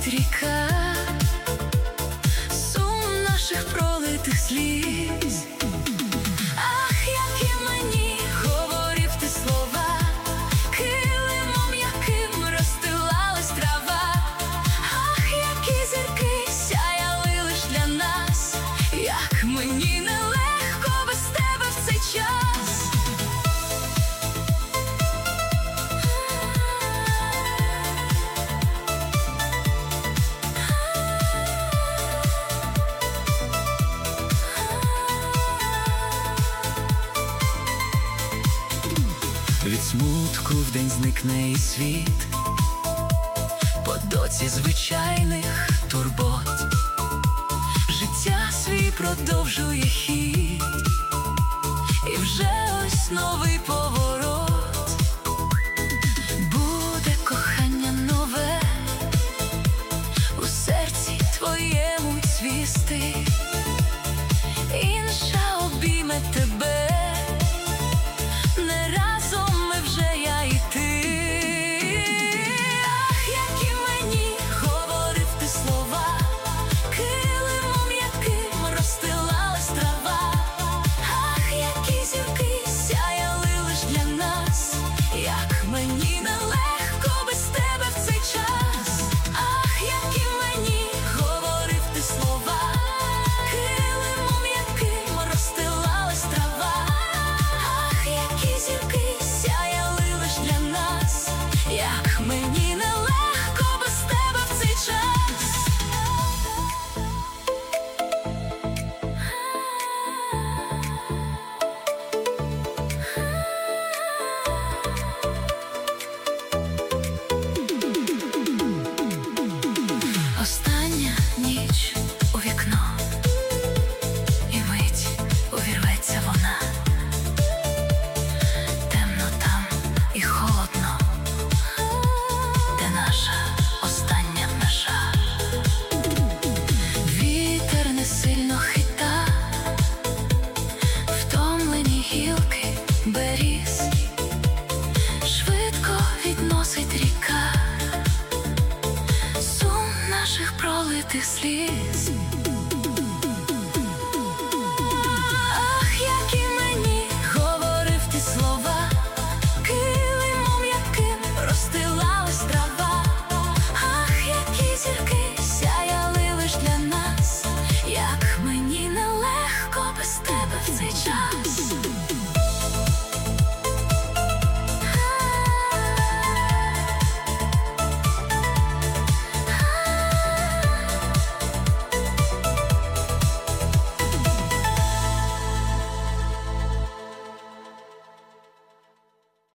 відносить ріка сум наших пролитих сліз. Ах, які мені говорив ти слова, килимом яким розстилалась трава. Ах, які зірки сяяли лиш для нас, як мені нелегко без тебе в цей час. Від смутку вдень зникне і світ, по доці звичайних турбот. Життя свій продовжує хід, і вже ось новий поворот. Буде кохання нове, у серці твоєму цвісти, інша обійме тебе. Не разом ми вже, я і ти. Ах, які мені говорив ти слова, килимом яким розстилалась трава. Ах, які зірки сяяли лиш для нас, як мені нелегко без тебе в цей час. Ах, які мені говорив ти слова, килимом яким розстилалась трава. Ах, які зірки сяяли лиш для нас, як мені нелегко без тебе в цей час. Остання ніч у вікно, і мить увірветься вона. Темно там і холодно, де наша остання межа. Вітер не сильно хита втомлені гілки беріз, швидко відносить ріка сум наших пролитих сліз.